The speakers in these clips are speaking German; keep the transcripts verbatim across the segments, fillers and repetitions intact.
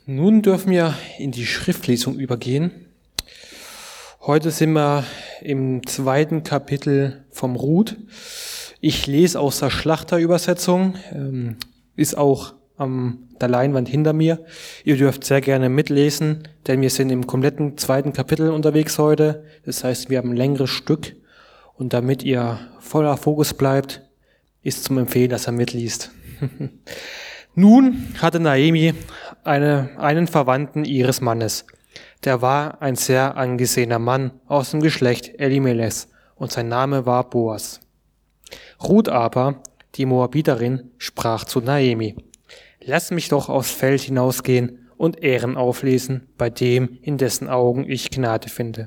Nun dürfen wir in die Schriftlesung übergehen. Heute sind wir im zweiten Kapitel vom Ruth. Ich lese aus der Schlachterübersetzung, ähm, ist auch an der Leinwand hinter mir. Ihr dürft sehr gerne mitlesen, denn wir sind im kompletten zweiten Kapitel unterwegs heute. Das heißt, wir haben ein längeres Stück und damit ihr voller Fokus bleibt, ist zum Empfehlen, dass er mitliest. Nun hatte Naomi eine, einen Verwandten ihres Mannes. Der war ein sehr angesehener Mann aus dem Geschlecht Elimelechs und sein Name war Boas. Ruth aber, die Moabiterin, sprach zu Naomi: Lass mich doch aufs Feld hinausgehen und Ehren auflesen bei dem, in dessen Augen ich Gnade finde.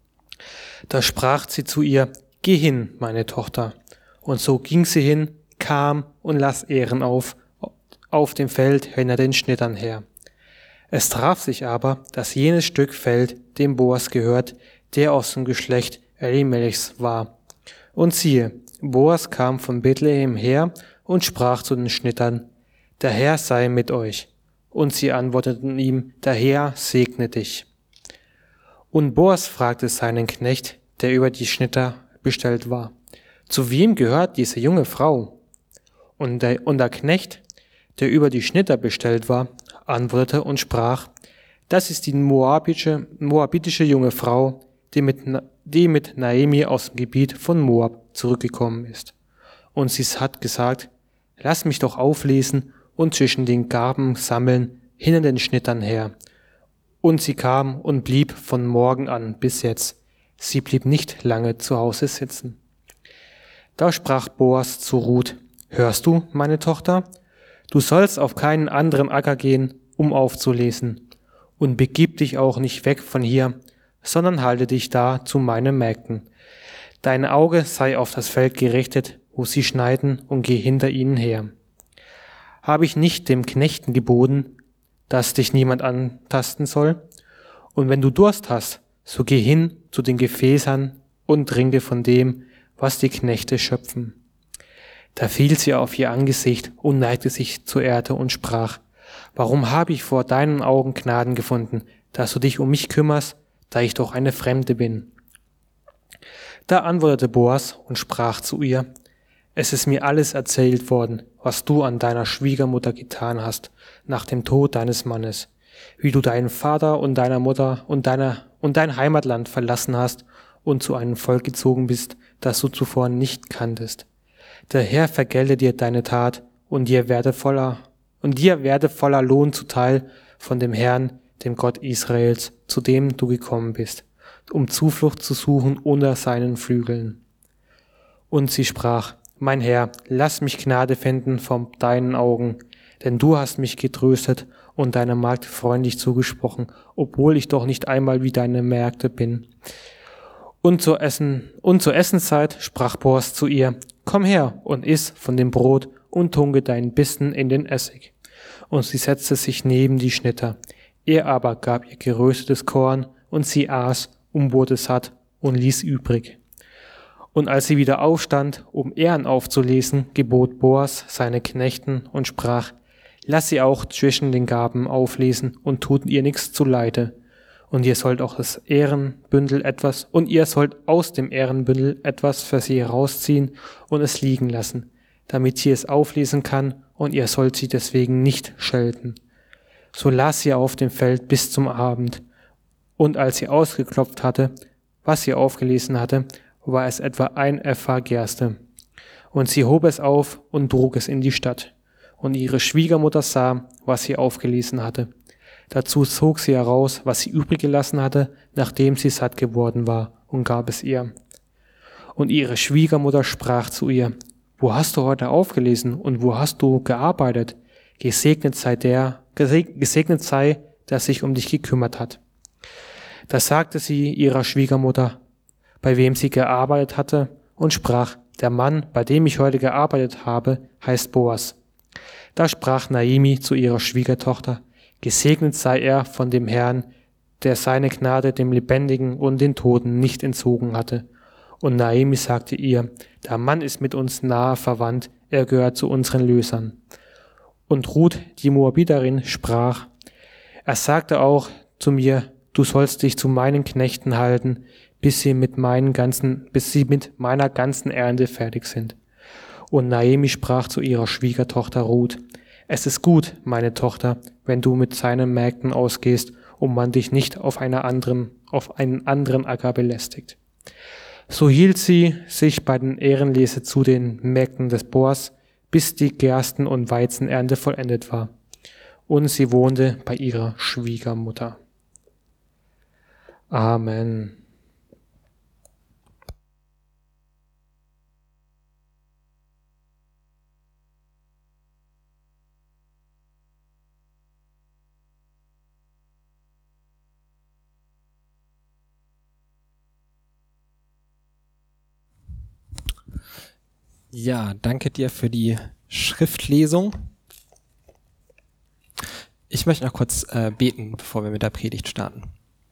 Da sprach sie zu ihr: Geh hin, meine Tochter. Und so ging sie hin, kam und las Ehren auf, auf dem Feld hinter den Schnittern her. Es traf sich aber, dass jenes Stück Feld dem Boas gehört, der aus dem Geschlecht Elimelechs war. Und siehe, Boas kam von Bethlehem her und sprach zu den Schnittern: Der Herr sei mit euch. Und sie antworteten ihm: Der Herr segne dich. Und Boas fragte seinen Knecht, der über die Schnitter bestellt war: Zu wem gehört diese junge Frau? Und der, und der Knecht, der über die Schnitter bestellt war, antwortete und sprach: Das ist die moabitische, moabitische junge Frau, die mit, die mit Naomi aus dem Gebiet von Moab zurückgekommen ist. Und sie hat gesagt: Lass mich doch auflesen und zwischen den Garben sammeln, hinter den Schnittern her. Und sie kam und blieb von morgen an bis jetzt. Sie blieb nicht lange zu Hause sitzen. Da sprach Boas zu Ruth: Hörst du, meine Tochter? Du sollst auf keinen anderen Acker gehen, um aufzulesen. Und begib dich auch nicht weg von hier, sondern halte dich da zu meinen Mägden. Dein Auge sei auf das Feld gerichtet, wo sie schneiden, und geh hinter ihnen her. Habe ich nicht dem Knechten geboten, dass dich niemand antasten soll? Und wenn du Durst hast, so geh hin zu den Gefäßern und trinke von dem, was die Knechte schöpfen. Da fiel sie auf ihr Angesicht und neigte sich zur Erde und sprach: Warum habe ich vor deinen Augen Gnaden gefunden, dass du dich um mich kümmerst, da ich doch eine Fremde bin? Da antwortete Boas und sprach zu ihr: Es ist mir alles erzählt worden, was du an deiner Schwiegermutter getan hast, nach dem Tod deines Mannes, wie du deinen Vater und deiner Mutter und deiner und dein Heimatland verlassen hast und zu einem Volk gezogen bist, das du zuvor nicht kanntest. Der Herr vergelte dir deine Tat, und dir werde voller, und dir werde voller Lohn zuteil von dem Herrn, dem Gott Israels, zu dem du gekommen bist, um Zuflucht zu suchen unter seinen Flügeln. Und sie sprach: Mein Herr, lass mich Gnade finden vor deinen Augen, denn du hast mich getröstet und deiner Magd freundlich zugesprochen, obwohl ich doch nicht einmal wie deine Mägde bin. Und zur Essen, und zur Essenszeit sprach Boas zu ihr: Komm her und iss von dem Brot und tunke deinen Bissen in den Essig. Und sie setzte sich neben die Schnitter. Er aber gab ihr geröstetes Korn, und sie aß und wurde satt und ließ übrig. Und als sie wieder aufstand, um Ehren aufzulesen, gebot Boas seine Knechten und sprach: Lass sie auch zwischen den Garben auflesen und tut ihr nichts zuleide. Und ihr sollt auch das Ehrenbündel etwas, und ihr sollt aus dem Ehrenbündel etwas für sie herausziehen und es liegen lassen, damit sie es auflesen kann, und ihr sollt sie deswegen nicht schelten. So las sie auf dem Feld bis zum Abend. Und als sie ausgeklopft hatte, was sie aufgelesen hatte, war es etwa ein Epha Gerste. Und sie hob es auf und trug es in die Stadt. Und ihre Schwiegermutter sah, was sie aufgelesen hatte. Dazu zog sie heraus, was sie übrig gelassen hatte, nachdem sie satt geworden war, und gab es ihr. Und ihre Schwiegermutter sprach zu ihr: Wo hast du heute aufgelesen und wo hast du gearbeitet? Gesegnet sei der, gesegnet sei, der sich um dich gekümmert hat. Da sagte sie ihrer Schwiegermutter, bei wem sie gearbeitet hatte, und sprach: Der Mann, bei dem ich heute gearbeitet habe, heißt Boas. Da sprach Naomi zu ihrer Schwiegertochter: Gesegnet sei er von dem Herrn, der seine Gnade dem Lebendigen und den Toten nicht entzogen hatte. Und Naomi sagte ihr: Der Mann ist mit uns nahe verwandt, er gehört zu unseren Lösern. Und Ruth, die Moabiterin, sprach: Er sagte auch zu mir, du sollst dich zu meinen Knechten halten, bis sie mit meinen ganzen, bis sie mit meiner ganzen Ernte fertig sind. Und Naomi sprach zu ihrer Schwiegertochter Ruth, es ist gut, meine Tochter, wenn du mit seinen Mägden ausgehst und man dich nicht auf einer anderen, auf einen anderen Acker belästigt. So hielt sie sich bei den Ehrenlese zu den Mägden des Boas, bis die Gersten- und Weizenernte vollendet war. Und sie wohnte bei ihrer Schwiegermutter. Amen. Ja, danke dir für die Schriftlesung. Ich möchte noch kurz äh, beten, bevor wir mit der Predigt starten.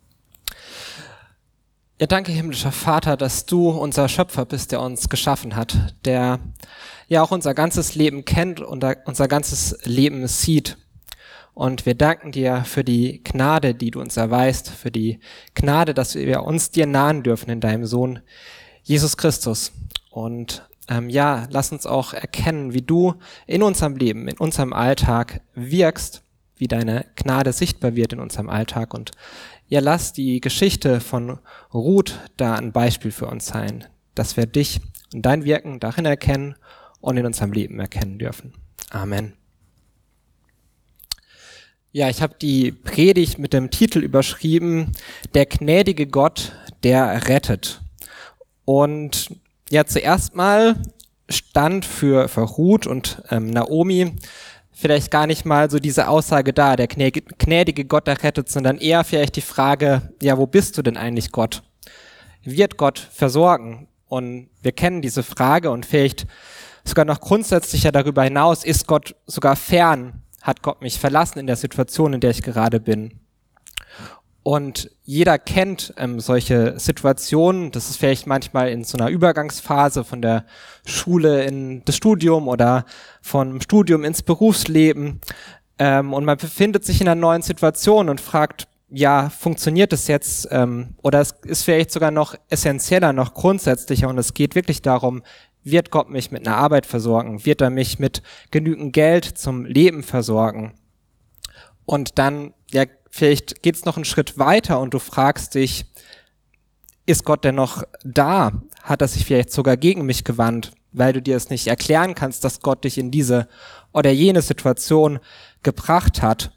Ja, danke, himmlischer Vater, dass du unser Schöpfer bist, der uns geschaffen hat, der ja auch unser ganzes Leben kennt und unser ganzes Leben sieht. Und wir danken dir für die Gnade, die du uns erweist, für die Gnade, dass wir uns dir nahen dürfen in deinem Sohn Jesus Christus. Und ähm, ja, lass uns auch erkennen, wie du in unserem Leben, in unserem Alltag wirkst, wie deine Gnade sichtbar wird in unserem Alltag. Und ja, lass die Geschichte von Ruth da ein Beispiel für uns sein, dass wir dich und dein Wirken darin erkennen und in unserem Leben erkennen dürfen. Amen. Ja, ich habe die Predigt mit dem Titel überschrieben, der gnädige Gott, der rettet. Und ja, zuerst mal stand für, für Ruth und ähm, Naomi vielleicht gar nicht mal so diese Aussage da, der gnädige Gott, der rettet, sondern eher vielleicht die Frage, ja, wo bist du denn eigentlich, Gott? Wird Gott versorgen? Und wir kennen diese Frage und vielleicht sogar noch grundsätzlicher darüber hinaus, ist Gott sogar fern? Hat Gott mich verlassen in der Situation, in der ich gerade bin? Und jeder kennt ähm, solche Situationen. Das ist vielleicht manchmal in so einer Übergangsphase von der Schule in das Studium oder vom Studium ins Berufsleben. Ähm, und man befindet sich in einer neuen Situation und fragt, ja, funktioniert das jetzt? Ähm, oder es ist vielleicht sogar noch essentieller, noch grundsätzlicher. Und es geht wirklich darum, wird Gott mich mit einer Arbeit versorgen? Wird er mich mit genügend Geld zum Leben versorgen? Und dann, ja, vielleicht geht's noch einen Schritt weiter und du fragst dich, ist Gott denn noch da? Hat er sich vielleicht sogar gegen mich gewandt, weil du dir es nicht erklären kannst, dass Gott dich in diese oder jene Situation gebracht hat?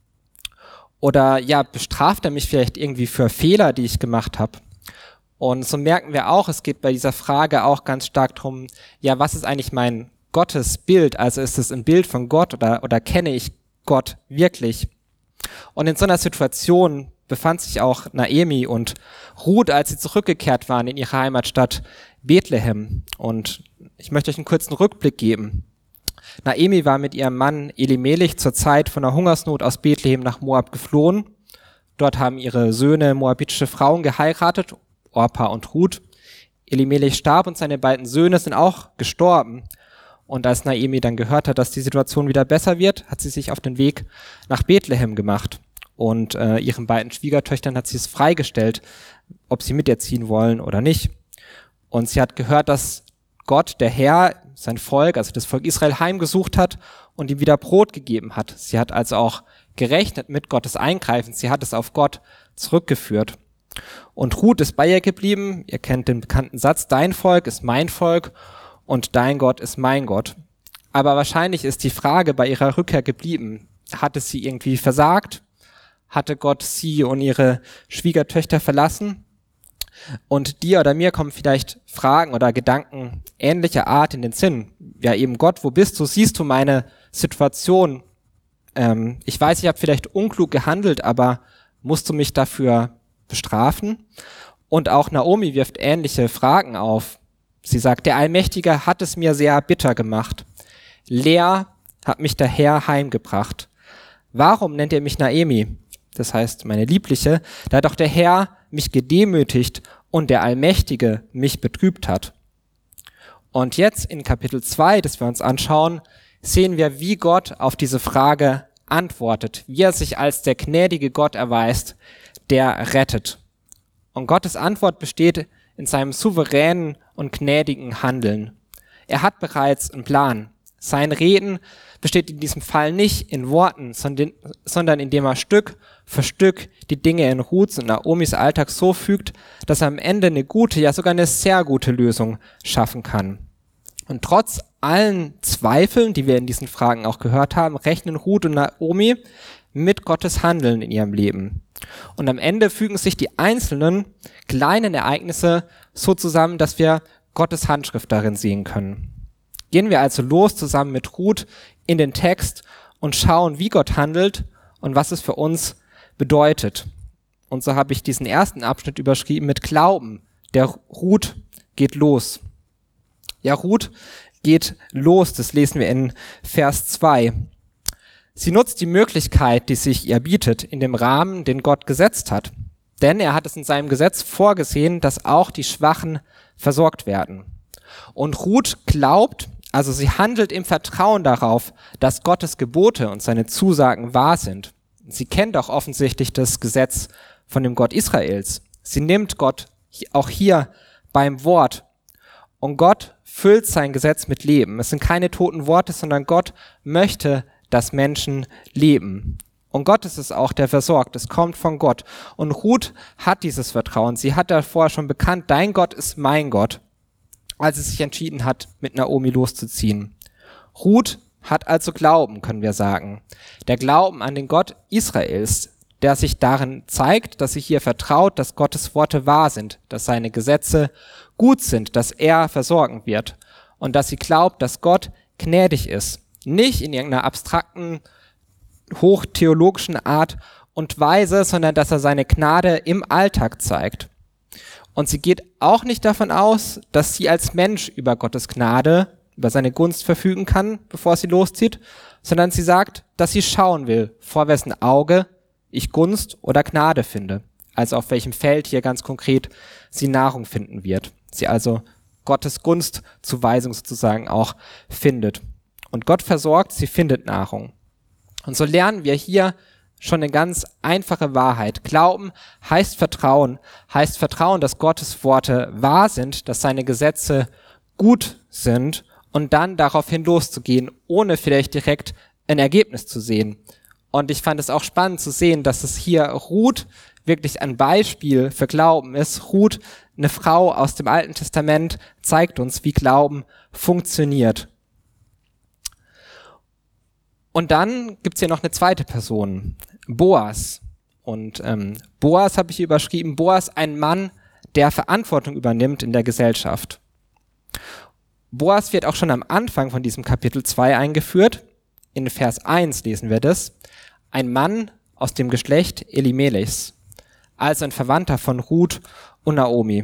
Oder ja, bestraft er mich vielleicht irgendwie für Fehler, die ich gemacht habe? Und so merken wir auch, es geht bei dieser Frage auch ganz stark drum, ja, was ist eigentlich mein Gottesbild? Also ist es ein Bild von Gott oder, oder kenne ich Gott wirklich? Und in so einer Situation befand sich auch Naomi und Ruth, als sie zurückgekehrt waren in ihre Heimatstadt Bethlehem. Und ich möchte euch einen kurzen Rückblick geben. Naomi war mit ihrem Mann Elimelech zur Zeit von einer Hungersnot aus Bethlehem nach Moab geflohen. Dort haben ihre Söhne moabitische Frauen geheiratet, Orpa und Ruth. Elimelech starb und seine beiden Söhne sind auch gestorben. Und als Naomi dann gehört hat, dass die Situation wieder besser wird, hat sie sich auf den Weg nach Bethlehem gemacht. Und äh, ihren beiden Schwiegertöchtern hat sie es freigestellt, ob sie mit ihr ziehen wollen oder nicht. Und sie hat gehört, dass Gott, der Herr, sein Volk, also das Volk Israel, heimgesucht hat und ihm wieder Brot gegeben hat. Sie hat also auch gerechnet mit Gottes Eingreifen. Sie hat es auf Gott zurückgeführt. Und Ruth ist bei ihr geblieben. Ihr kennt den bekannten Satz, dein Volk ist mein Volk und dein Gott ist mein Gott. Aber wahrscheinlich ist die Frage bei ihrer Rückkehr geblieben. Hatte sie irgendwie versagt? Hatte Gott sie und ihre Schwiegertöchter verlassen? Und dir oder mir kommen vielleicht Fragen oder Gedanken ähnlicher Art in den Sinn. Ja, eben Gott, wo bist du? Siehst du meine Situation? Ähm, ich weiß, ich habe vielleicht unklug gehandelt, aber musst du mich dafür bestrafen? Und auch Naomi wirft ähnliche Fragen auf. Sie sagt, der Allmächtige hat es mir sehr bitter gemacht. Leer hat mich der Herr heimgebracht. Warum nennt ihr mich Naomi? Das heißt, meine Liebliche, da doch der Herr mich gedemütigt und der Allmächtige mich betrübt hat. Und jetzt in Kapitel zwei, das wir uns anschauen, sehen wir, wie Gott auf diese Frage antwortet, wie er sich als der gnädige Gott erweist, der rettet. Und Gottes Antwort besteht in seinem souveränen und gnädigen Handeln. Er hat bereits einen Plan. Sein Reden besteht in diesem Fall nicht in Worten, sondern indem er Stück für Stück die Dinge in Ruths und Naomis Alltag so fügt, dass er am Ende eine gute, ja sogar eine sehr gute Lösung schaffen kann. Und trotz allen Zweifeln, die wir in diesen Fragen auch gehört haben, rechnen Ruth und Naomi mit Gottes Handeln in ihrem Leben. Und am Ende fügen sich die einzelnen kleinen Ereignisse so zusammen, dass wir Gottes Handschrift darin sehen können. Gehen wir also los zusammen mit Ruth in den Text und schauen, wie Gott handelt und was es für uns bedeutet. Und so habe ich diesen ersten Abschnitt überschrieben mit Glauben. Der Ruth geht los. Ja, Ruth geht los, das lesen wir in Vers zwei. Sie nutzt die Möglichkeit, die sich ihr bietet, in dem Rahmen, den Gott gesetzt hat. Denn er hat es in seinem Gesetz vorgesehen, dass auch die Schwachen versorgt werden. Und Ruth glaubt, also sie handelt im Vertrauen darauf, dass Gottes Gebote und seine Zusagen wahr sind. Sie kennt auch offensichtlich das Gesetz von dem Gott Israels. Sie nimmt Gott auch hier beim Wort. Und Gott füllt sein Gesetz mit Leben. Es sind keine toten Worte, sondern Gott möchte, dass Menschen leben. Und Gott ist es auch, der versorgt. Es kommt von Gott. Und Ruth hat dieses Vertrauen. Sie hat da vorher schon bekannt, dein Gott ist mein Gott, als sie sich entschieden hat, mit Naomi loszuziehen. Ruth hat also Glauben, können wir sagen. Der Glauben an den Gott Israels, der sich darin zeigt, dass sie hier vertraut, dass Gottes Worte wahr sind, dass seine Gesetze gut sind, dass er versorgen wird und dass sie glaubt, dass Gott gnädig ist. Nicht in irgendeiner abstrakten, hochtheologischen Art und Weise, sondern dass er seine Gnade im Alltag zeigt. Und sie geht auch nicht davon aus, dass sie als Mensch über Gottes Gnade, über seine Gunst verfügen kann, bevor sie loszieht, sondern sie sagt, dass sie schauen will, vor wessen Auge ich Gunst oder Gnade finde. Also auf welchem Feld hier ganz konkret sie Nahrung finden wird. Sie also Gottes Gunstzuweisung sozusagen auch findet. Und Gott versorgt, sie findet Nahrung. Und so lernen wir hier schon eine ganz einfache Wahrheit. Glauben heißt Vertrauen, heißt Vertrauen, dass Gottes Worte wahr sind, dass seine Gesetze gut sind und dann daraufhin loszugehen, ohne vielleicht direkt ein Ergebnis zu sehen. Und ich fand es auch spannend zu sehen, dass es hier Ruth wirklich ein Beispiel für Glauben ist. Ruth, eine Frau aus dem Alten Testament, zeigt uns, wie Glauben funktioniert. Und dann gibt's hier noch eine zweite Person, Boas. Und ähm, Boas habe ich überschrieben, Boas, ein Mann, der Verantwortung übernimmt in der Gesellschaft. Boas wird auch schon am Anfang von diesem Kapitel zwei eingeführt. In Vers eins lesen wir das. Ein Mann aus dem Geschlecht Elimelechs, also ein Verwandter von Ruth und Naomi.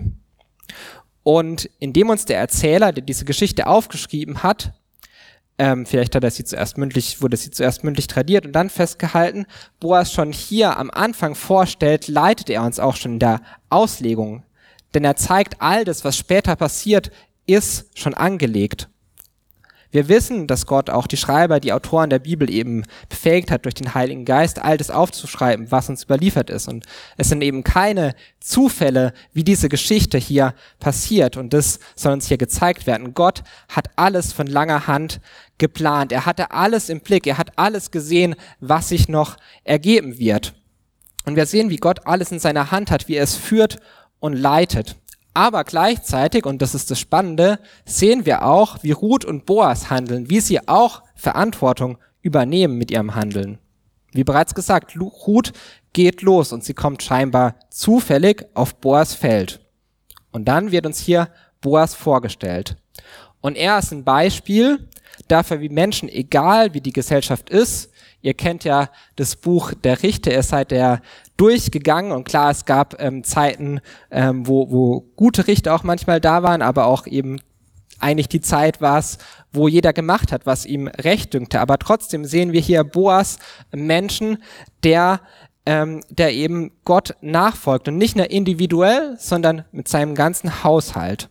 Und indem uns der Erzähler, der diese Geschichte aufgeschrieben hat, ähm, vielleicht hat er sie zuerst mündlich, wurde sie zuerst mündlich tradiert und dann festgehalten, Boas schon hier am Anfang vorstellt, leitet er uns auch schon in der Auslegung. Denn er zeigt, all das, was später passiert, ist schon angelegt. Wir wissen, dass Gott auch die Schreiber, die Autoren der Bibel eben befähigt hat, durch den Heiligen Geist all das aufzuschreiben, was uns überliefert ist. Und es sind eben keine Zufälle, wie diese Geschichte hier passiert. Und das soll uns hier gezeigt werden. Gott hat alles von langer Hand geplant. Er hatte alles im Blick. Er hat alles gesehen, was sich noch ergeben wird. Und wir sehen, wie Gott alles in seiner Hand hat, wie er es führt und leitet. Aber gleichzeitig, und das ist das Spannende, sehen wir auch, wie Ruth und Boas handeln, wie sie auch Verantwortung übernehmen mit ihrem Handeln. Wie bereits gesagt, Ruth geht los und sie kommt scheinbar zufällig auf Boas Feld. Und dann wird uns hier Boas vorgestellt. Und er ist ein Beispiel dafür, wie Menschen, egal wie die Gesellschaft ist, ihr kennt ja das Buch der Richter, ihr seid ja durchgegangen und klar, es gab ähm, Zeiten, ähm, wo, wo gute Richter auch manchmal da waren, aber auch eben eigentlich die Zeit war es, wo jeder gemacht hat, was ihm recht dünkte. Aber trotzdem sehen wir hier Boas, einen Menschen, der, ähm, der eben Gott nachfolgt und nicht nur individuell, sondern mit seinem ganzen Haushalt.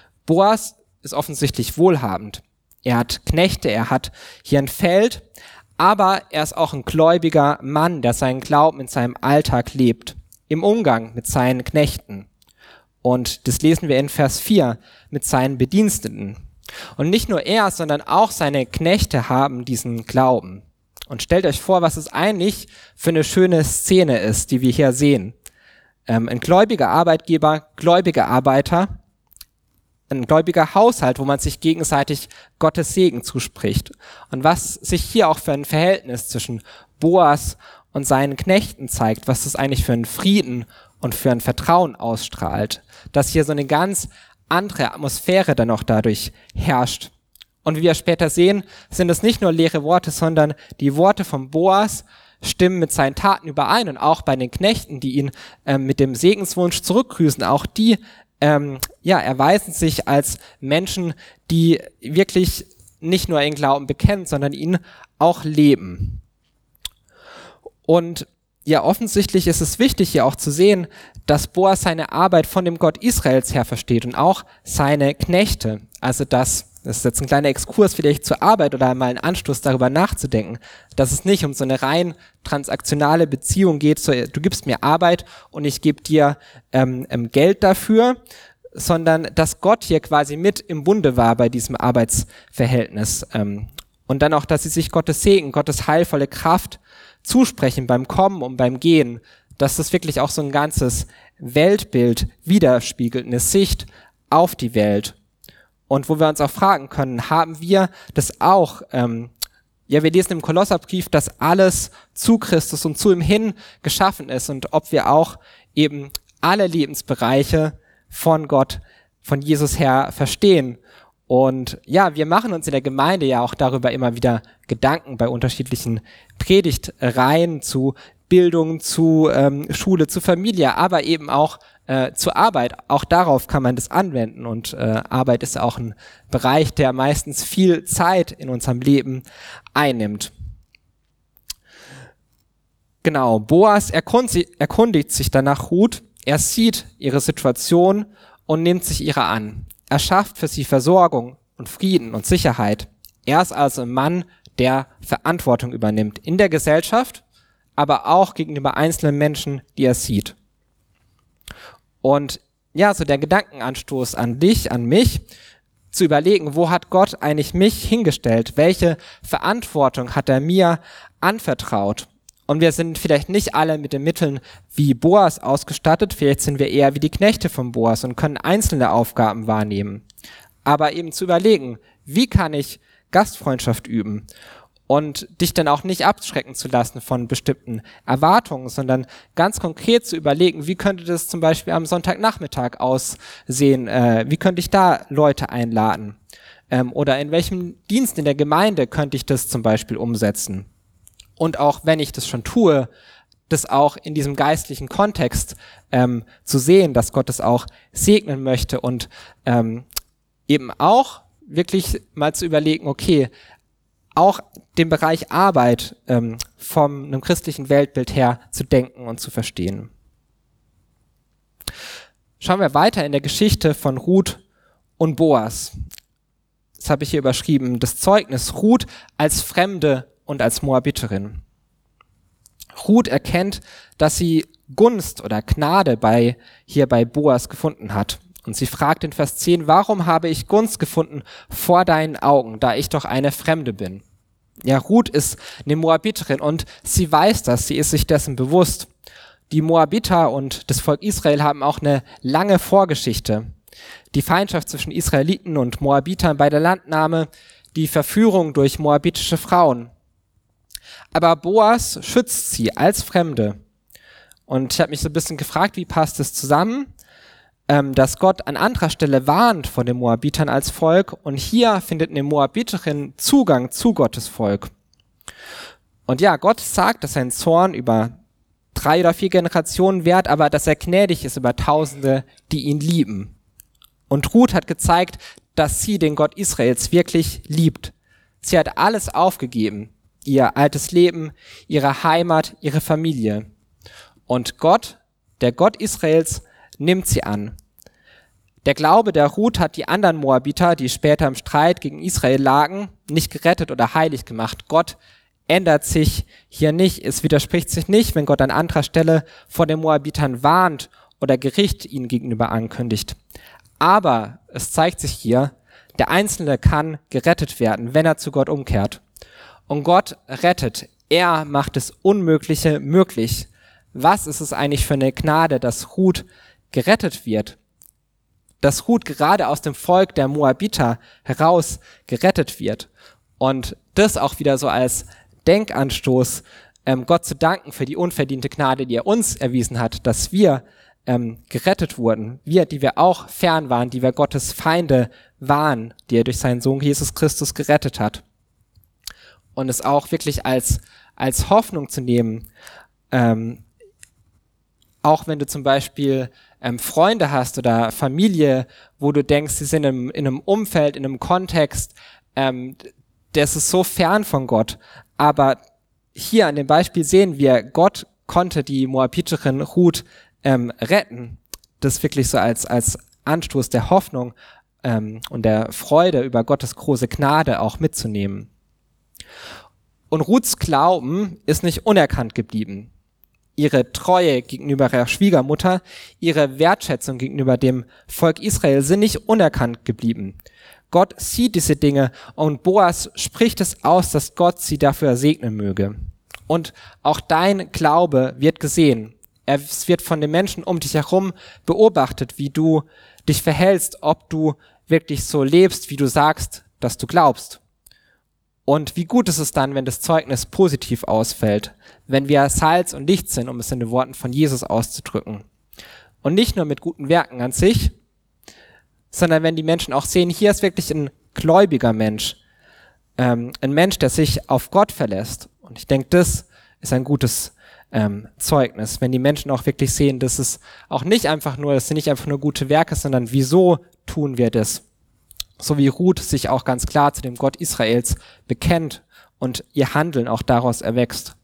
Boas ist offensichtlich wohlhabend. Er hat Knechte, er hat hier ein Feld, Aber er ist auch ein gläubiger Mann, der seinen Glauben in seinem Alltag lebt, im Umgang mit seinen Knechten. Und das lesen wir in Vers vier, mit seinen Bediensteten. Und nicht nur er, sondern auch seine Knechte haben diesen Glauben. Und stellt euch vor, was es eigentlich für eine schöne Szene ist, die wir hier sehen. Ähm, ein gläubiger Arbeitgeber, gläubige Arbeiter, ein gläubiger Haushalt, wo man sich gegenseitig Gottes Segen zuspricht. Und was sich hier auch für ein Verhältnis zwischen Boas und seinen Knechten zeigt, was das eigentlich für einen Frieden und für ein Vertrauen ausstrahlt, dass hier so eine ganz andere Atmosphäre dann auch dadurch herrscht. Und wie wir später sehen, sind es nicht nur leere Worte, sondern die Worte von Boas stimmen mit seinen Taten überein, und auch bei den Knechten, die ihn äh, mit dem Segenswunsch zurückgrüßen, auch die ähm, ja, erweisen sich als Menschen, die wirklich nicht nur ihren Glauben bekennen, sondern ihn auch leben. Und ja, offensichtlich ist es wichtig, hier auch zu sehen, dass Boas seine Arbeit von dem Gott Israels her versteht und auch seine Knechte. Also das, das ist jetzt ein kleiner Exkurs vielleicht zur Arbeit oder mal ein Anstoß darüber nachzudenken, dass es nicht um so eine rein transaktionale Beziehung geht, so, du gibst mir Arbeit und ich gebe dir ähm, ähm, Geld dafür, sondern dass Gott hier quasi mit im Bunde war bei diesem Arbeitsverhältnis. Ähm, und dann auch, dass sie sich Gottes Segen, Gottes heilvolle Kraft zusprechen beim Kommen und beim Gehen, dass das wirklich auch so ein ganzes Weltbild widerspiegelt, eine Sicht auf die Welt. Und wo wir uns auch fragen können, haben wir das auch, ähm, ja, wir lesen im Kolosserbrief, dass alles zu Christus und zu ihm hin geschaffen ist, und ob wir auch eben alle Lebensbereiche von Gott, von Jesus her verstehen. Und ja, wir machen uns in der Gemeinde ja auch darüber immer wieder Gedanken bei unterschiedlichen Predigtreihen zu Bildung, zu ähm, Schule, zu Familie, aber eben auch äh, zur Arbeit. Auch darauf kann man das anwenden, und äh, Arbeit ist auch ein Bereich, der meistens viel Zeit in unserem Leben einnimmt. Genau, Boas erkundigt, erkundigt sich danach Ruth, er sieht ihre Situation und nimmt sich ihrer an. Er schafft für sie Versorgung und Frieden und Sicherheit. Er ist also ein Mann, der Verantwortung übernimmt in der Gesellschaft, aber auch gegenüber einzelnen Menschen, die er sieht. Und ja, so der Gedankenanstoß an dich, an mich, zu überlegen, wo hat Gott eigentlich mich hingestellt? Welche Verantwortung hat er mir anvertraut? Und wir sind vielleicht nicht alle mit den Mitteln wie Boas ausgestattet, vielleicht sind wir eher wie die Knechte von Boas und können einzelne Aufgaben wahrnehmen. Aber eben zu überlegen, wie kann ich Gastfreundschaft üben und dich dann auch nicht abschrecken zu lassen von bestimmten Erwartungen, sondern ganz konkret zu überlegen, wie könnte das zum Beispiel am Sonntagnachmittag aussehen, äh, wie könnte ich da Leute einladen, ähm, oder in welchem Dienst in der Gemeinde könnte ich das zum Beispiel umsetzen. Und auch wenn ich das schon tue, das auch in diesem geistlichen Kontext ähm, zu sehen, dass Gott es auch segnen möchte, und ähm, eben auch wirklich mal zu überlegen, okay, auch den Bereich Arbeit ähm, vom einem christlichen Weltbild her zu denken und zu verstehen. Schauen wir weiter in der Geschichte von Ruth und Boas. Das habe ich hier überschrieben, das Zeugnis Ruth als Fremde und als Moabiterin. Ruth erkennt, dass sie Gunst oder Gnade bei, hier bei Boas gefunden hat. Und sie fragt in Vers zehn, warum habe ich Gunst gefunden vor deinen Augen, da ich doch eine Fremde bin? Ja, Ruth ist eine Moabiterin und sie weiß das, sie ist sich dessen bewusst. Die Moabiter und das Volk Israel haben auch eine lange Vorgeschichte. Die Feindschaft zwischen Israeliten und Moabitern bei der Landnahme, die Verführung durch moabitische Frauen. Aber Boas schützt sie als Fremde. Und ich habe mich so ein bisschen gefragt, wie passt es zusammen, ähm, dass Gott an anderer Stelle warnt vor den Moabitern als Volk, und hier findet eine Moabiterin Zugang zu Gottes Volk. Und ja, Gott sagt, dass sein Zorn über drei oder vier Generationen währt, aber dass er gnädig ist über Tausende, die ihn lieben. Und Ruth hat gezeigt, dass sie den Gott Israels wirklich liebt. Sie hat alles aufgegeben. Ihr altes Leben, ihre Heimat, ihre Familie. Und Gott, der Gott Israels, nimmt sie an. Der Glaube der Ruth hat die anderen Moabiter, die später im Streit gegen Israel lagen, nicht gerettet oder heilig gemacht. Gott ändert sich hier nicht. Es widerspricht sich nicht, wenn Gott an anderer Stelle vor den Moabitern warnt oder Gericht ihnen gegenüber ankündigt. Aber es zeigt sich hier, der Einzelne kann gerettet werden, wenn er zu Gott umkehrt. Und Gott rettet. Er macht das Unmögliche möglich. Was ist es eigentlich für eine Gnade, dass Ruth gerettet wird? Dass Ruth gerade aus dem Volk der Moabiter heraus gerettet wird. Und das auch wieder so als Denkanstoß, ähm, Gott zu danken für die unverdiente Gnade, die er uns erwiesen hat, dass wir ähm, gerettet wurden. Wir, die wir auch fern waren, die wir Gottes Feinde waren, die er durch seinen Sohn Jesus Christus gerettet hat. Und es auch wirklich als, als Hoffnung zu nehmen, ähm, auch wenn du zum Beispiel ähm, Freunde hast oder Familie, wo du denkst, sie sind in, in einem Umfeld, in einem Kontext, ähm, das ist so fern von Gott. Aber hier an dem Beispiel sehen wir, Gott konnte die Moabiterin Ruth ähm, retten. Das wirklich so als, als Anstoß der Hoffnung ähm, und der Freude über Gottes große Gnade auch mitzunehmen. Und Ruths Glauben ist nicht unerkannt geblieben. Ihre Treue gegenüber ihrer Schwiegermutter, ihre Wertschätzung gegenüber dem Volk Israel sind nicht unerkannt geblieben. Gott sieht diese Dinge und Boas spricht es aus, dass Gott sie dafür segnen möge. Und auch dein Glaube wird gesehen. Es wird von den Menschen um dich herum beobachtet, wie du dich verhältst, ob du wirklich so lebst, wie du sagst, dass du glaubst. Und wie gut ist es dann, wenn das Zeugnis positiv ausfällt, wenn wir Salz und Licht sind, um es in den Worten von Jesus auszudrücken. Und nicht nur mit guten Werken an sich, sondern wenn die Menschen auch sehen, hier ist wirklich ein gläubiger Mensch, ähm, ein Mensch, der sich auf Gott verlässt. Und ich denke, das ist ein gutes ähm, Zeugnis, wenn die Menschen auch wirklich sehen, dass es auch nicht einfach nur, das sind nicht einfach nur gute Werke, sondern wieso tun wir das? So wie Ruth sich auch ganz klar zu dem Gott Israels bekennt und ihr Handeln auch daraus erwächst.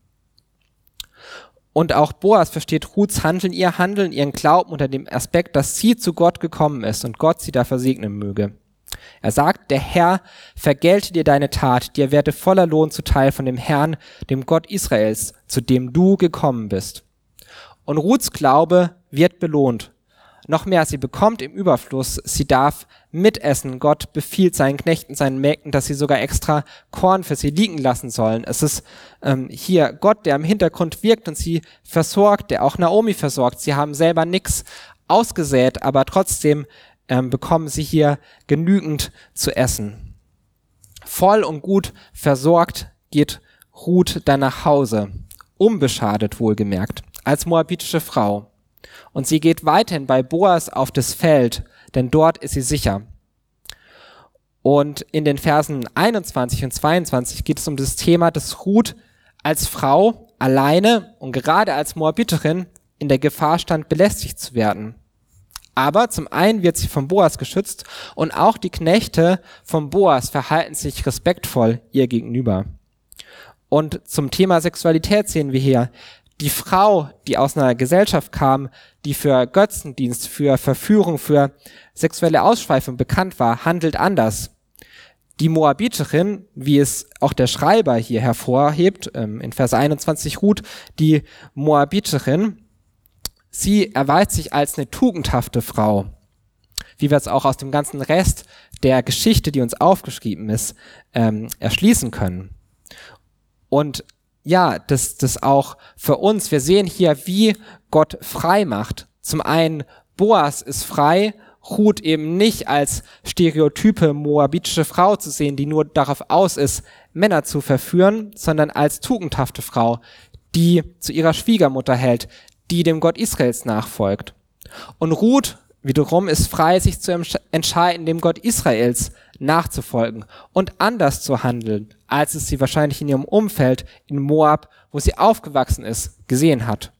Und auch Boas versteht Ruths Handeln, ihr Handeln, ihren Glauben unter dem Aspekt, dass sie zu Gott gekommen ist und Gott sie dafür segnen möge. Er sagt, der Herr vergelte dir deine Tat, dir werde voller Lohn zuteil von dem Herrn, dem Gott Israels, zu dem du gekommen bist. Und Ruths Glaube wird belohnt. Noch mehr, sie bekommt im Überfluss, sie darf mitessen. Gott befiehlt seinen Knechten, seinen Mägden, dass sie sogar extra Korn für sie liegen lassen sollen. Es ist ähm, hier Gott, der im Hintergrund wirkt und sie versorgt, der auch Naomi versorgt. Sie haben selber nichts ausgesät, aber trotzdem ähm, bekommen sie hier genügend zu essen. Voll und gut versorgt geht Ruth dann nach Hause, unbeschadet wohlgemerkt, als moabitische Frau. Und sie geht weiterhin bei Boas auf das Feld, denn dort ist sie sicher. Und in den Versen einundzwanzig und zweiundzwanzig geht es um das Thema, dass Ruth als Frau alleine und gerade als Moabiterin in der Gefahr stand, belästigt zu werden. Aber zum einen wird sie von Boas geschützt und auch die Knechte von Boas verhalten sich respektvoll ihr gegenüber. Und zum Thema Sexualität sehen wir hier, die Frau, die aus einer Gesellschaft kam, die für Götzendienst, für Verführung, für sexuelle Ausschweifung bekannt war, handelt anders. Die Moabiterin, wie es auch der Schreiber hier hervorhebt, in Vers einundzwanzig Ruth, die Moabiterin, sie erweist sich als eine tugendhafte Frau, wie wir es auch aus dem ganzen Rest der Geschichte, die uns aufgeschrieben ist, ähm, erschließen können. Und ja, das, das auch für uns, wir sehen hier, wie Gott frei macht. Zum einen, Boas ist frei, Ruth eben nicht als stereotype moabitische Frau zu sehen, die nur darauf aus ist, Männer zu verführen, sondern als tugendhafte Frau, die zu ihrer Schwiegermutter hält, die dem Gott Israels nachfolgt. Und Ruth wiederum ist frei, sich zu entscheiden, dem Gott Israels nachzufolgen und anders zu handeln, als es sie wahrscheinlich in ihrem Umfeld in Moab, wo sie aufgewachsen ist, gesehen hat.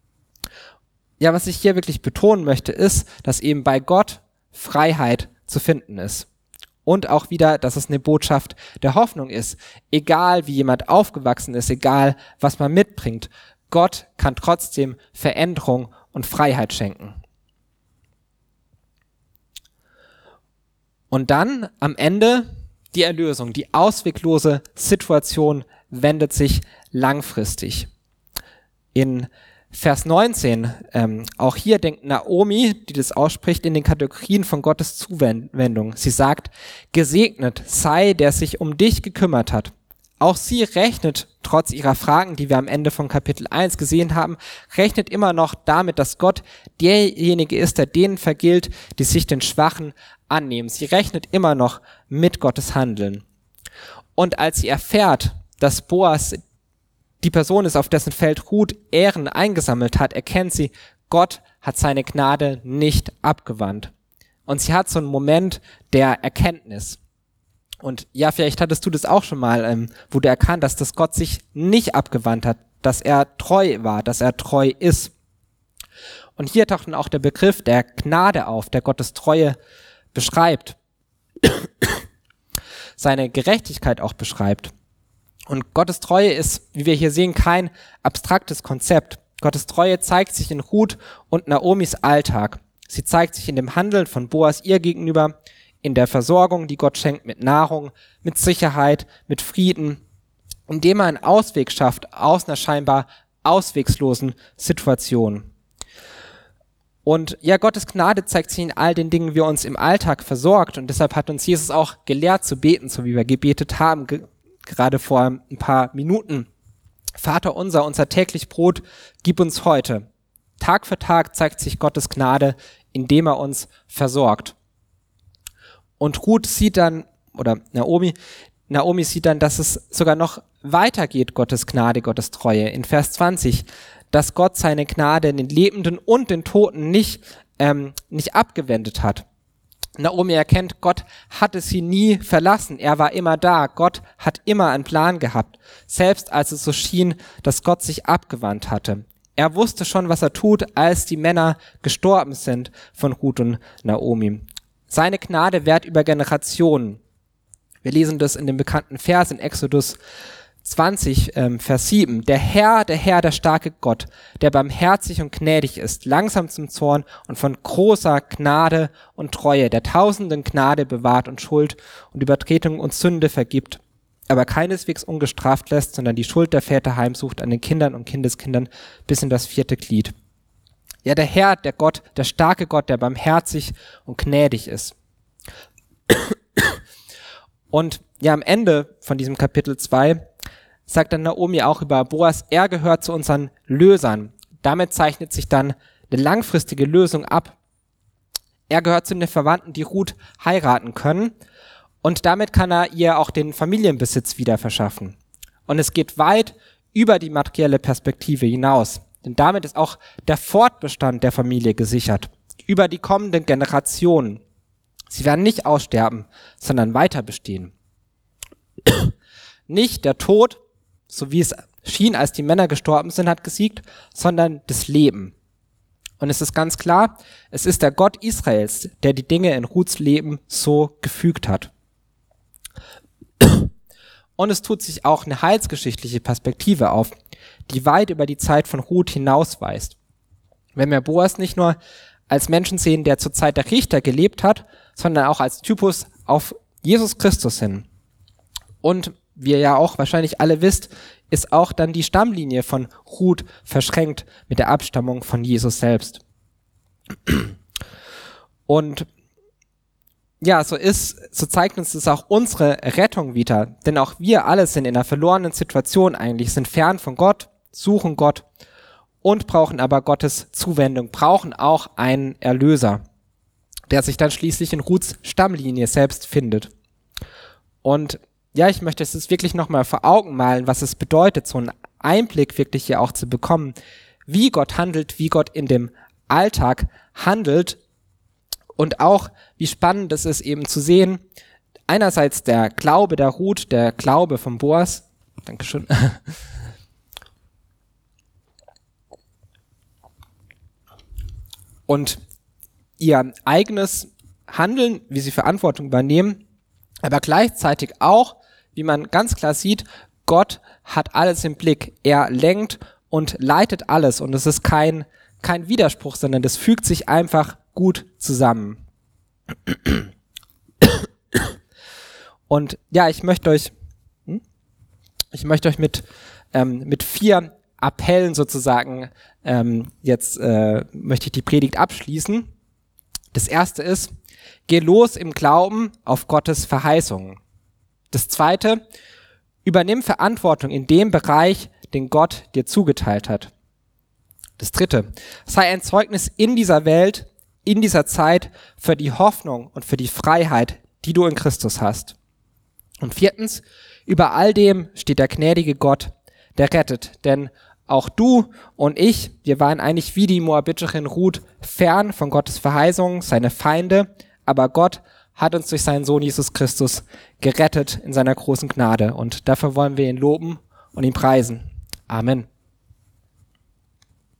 Ja, was ich hier wirklich betonen möchte, ist, dass eben bei Gott Freiheit zu finden ist. Und auch wieder, dass es eine Botschaft der Hoffnung ist. Egal wie jemand aufgewachsen ist, egal was man mitbringt, Gott kann trotzdem Veränderung und Freiheit schenken. Und dann am Ende die Erlösung, die ausweglose Situation wendet sich langfristig. In Vers neunzehn, ähm, auch hier denkt Naomi, die das ausspricht, in den Kategorien von Gottes Zuwendung. Sie sagt, gesegnet sei, der sich um dich gekümmert hat. Auch sie rechnet, trotz ihrer Fragen, die wir am Ende von Kapitel eins gesehen haben, rechnet immer noch damit, dass Gott derjenige ist, der denen vergilt, die sich den Schwachen annehmen. Sie rechnet immer noch mit Gottes Handeln. Und als sie erfährt, dass Boas die Person ist, auf dessen Feld Ruth Ehren eingesammelt hat, erkennt sie, Gott hat seine Gnade nicht abgewandt. Und sie hat so einen Moment der Erkenntnis. Und ja, vielleicht hattest du das auch schon mal, ähm, wo du erkannt hast, dass Gott sich nicht abgewandt hat, dass er treu war, dass er treu ist. Und hier taucht dann auch der Begriff der Gnade auf, der Gottes Treue beschreibt, seine Gerechtigkeit auch beschreibt. Und Gottes Treue ist, wie wir hier sehen, kein abstraktes Konzept. Gottes Treue zeigt sich in Ruth und Naomis Alltag. Sie zeigt sich in dem Handeln von Boas ihr gegenüber, in der Versorgung, die Gott schenkt mit Nahrung, mit Sicherheit, mit Frieden, indem er einen Ausweg schafft aus einer scheinbar auswegslosen Situation. Und ja, Gottes Gnade zeigt sich in all den Dingen, wie er uns im Alltag versorgt. Und deshalb hat uns Jesus auch gelehrt zu beten, so wie wir gebetet haben, ge- gerade vor ein paar Minuten. Vater unser, unser täglich Brot, gib uns heute. Tag für Tag zeigt sich Gottes Gnade, indem er uns versorgt. Und Ruth sieht dann, oder Naomi, Naomi sieht dann, dass es sogar noch weitergeht, Gottes Gnade, Gottes Treue. In Vers zwanzig, dass Gott seine Gnade den Lebenden und den Toten nicht, ähm, nicht abgewendet hat. Naomi erkennt, Gott hatte sie nie verlassen. Er war immer da. Gott hat immer einen Plan gehabt. Selbst als es so schien, dass Gott sich abgewandt hatte. Er wusste schon, was er tut, als die Männer gestorben sind von Ruth und Naomi. Seine Gnade währt über Generationen. Wir lesen das in dem bekannten Vers in Exodus zwanzig, ähm, Vers sieben. Der Herr, der Herr, der starke Gott, der barmherzig und gnädig ist, langsam zum Zorn und von großer Gnade und Treue, der tausenden Gnade bewahrt und Schuld und Übertretung und Sünde vergibt, aber keineswegs ungestraft lässt, sondern die Schuld der Väter heimsucht an den Kindern und Kindeskindern bis in das vierte Glied. Ja, der Herr, der Gott, der starke Gott, der barmherzig und gnädig ist. Und ja, am Ende von diesem Kapitel zwei sagt dann Naomi auch über Boas, er gehört zu unseren Lösern. Damit zeichnet sich dann eine langfristige Lösung ab. Er gehört zu den Verwandten, die Ruth heiraten können. Und damit kann er ihr auch den Familienbesitz wieder verschaffen. Und es geht weit über die materielle Perspektive hinaus. Denn damit ist auch der Fortbestand der Familie gesichert. Über die kommenden Generationen. Sie werden nicht aussterben, sondern weiter bestehen. Nicht der Tod, so wie es schien, als die Männer gestorben sind, hat gesiegt, sondern das Leben. Und es ist ganz klar, es ist der Gott Israels, der die Dinge in Ruths Leben so gefügt hat. Und es tut sich auch eine heilsgeschichtliche Perspektive auf, die weit über die Zeit von Ruth hinausweist. Wenn wir Boas nicht nur als Menschen sehen, der zur Zeit der Richter gelebt hat, sondern auch als Typus auf Jesus Christus hin. Und wie ihr ja auch wahrscheinlich alle wisst, ist auch dann die Stammlinie von Ruth verschränkt mit der Abstammung von Jesus selbst. Und ja, so ist, so zeigt uns das auch unsere Rettung wieder. Denn auch wir alle sind in einer verlorenen Situation eigentlich, sind fern von Gott, suchen Gott und brauchen aber Gottes Zuwendung, brauchen auch einen Erlöser, der sich dann schließlich in Ruths Stammlinie selbst findet. Und ja, ich möchte es jetzt wirklich nochmal vor Augen malen, was es bedeutet, so einen Einblick wirklich hier auch zu bekommen, wie Gott handelt, wie Gott in dem Alltag handelt und auch, wie spannend es ist eben zu sehen, einerseits der Glaube der Ruth, der Glaube von Boas, Dankeschön, und ihr eigenes Handeln, wie sie Verantwortung übernehmen, aber gleichzeitig auch, wie man ganz klar sieht, Gott hat alles im Blick. Er lenkt und leitet alles und es ist kein, kein Widerspruch, sondern das fügt sich einfach gut zusammen. Und ja, ich möchte euch, hm? ich möchte euch mit, ähm, mit vier Appellen sozusagen, ähm, jetzt äh, möchte ich die Predigt abschließen. Das erste ist, geh los im Glauben auf Gottes Verheißungen. Das zweite, übernimm Verantwortung in dem Bereich, den Gott dir zugeteilt hat. Das dritte, sei ein Zeugnis in dieser Welt, in dieser Zeit für die Hoffnung und für die Freiheit, die du in Christus hast. Und viertens, über all dem steht der gnädige Gott, der rettet, denn auch du und ich, wir waren eigentlich wie die Moabiterin Ruth fern von Gottes Verheißungen, seine Feinde, aber Gott hat uns durch seinen Sohn Jesus Christus gerettet in seiner großen Gnade und dafür wollen wir ihn loben und ihn preisen. Amen.